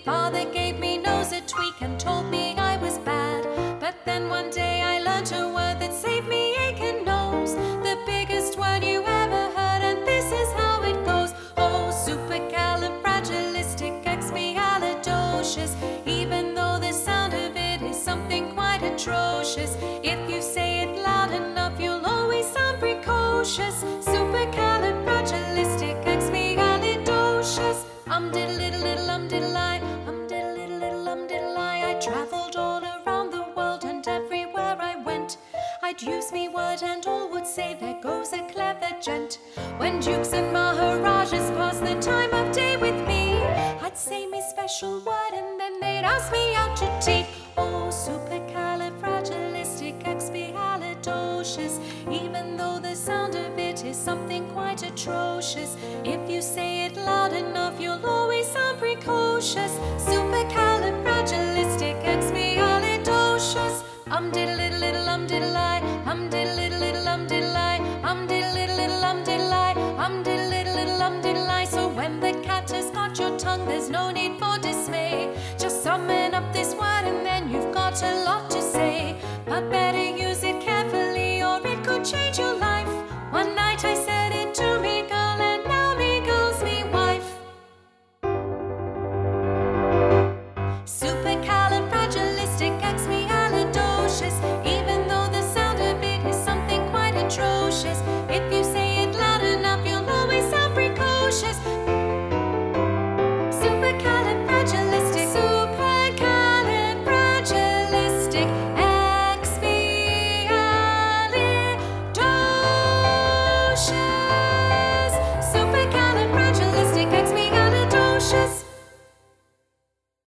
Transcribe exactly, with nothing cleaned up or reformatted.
Father gave me nose a tweak and told me I was bad. But then one day I learned a word that saved me aching nose. The biggest word you ever heard, and this is how it goes. Oh, supercalifragilisticexpialidocious. Even though the sound of it is something quite atrocious, if you say it loud enough, you'll always sound precocious. Supercalifragilisticexpialidocious. Um diddle diddle diddle um diddle I, um diddle diddle diddle um diddle I. I travelled all around the world, and everywhere I went, I'd use me word and all would say, there goes a clever gent. When dukes and maharajas passed the time of day with me, I'd say me special word and then they'd ask me out to tea. Oh, supercalifragilisticexpialidocious. Even though the sound of it is something quite atrocious, if you say it loud enough, you'll always sound precocious. Supercalifragilisticexpialidocious. Um diddle diddle diddle um diddle I, um diddle diddle diddle um diddle I, um diddle diddle diddle um diddle I, um diddle diddle diddle um diddle I. So when the cat has got your tongue, there's no need for dismay. Just summon up this word and then you've got a lot to say. But better use it carefully or it could change your life. One night I said it to me girl, and now me girl's me wife. Supercalifragilisticexpialidocious. Even though the sound of it is something quite atrocious, if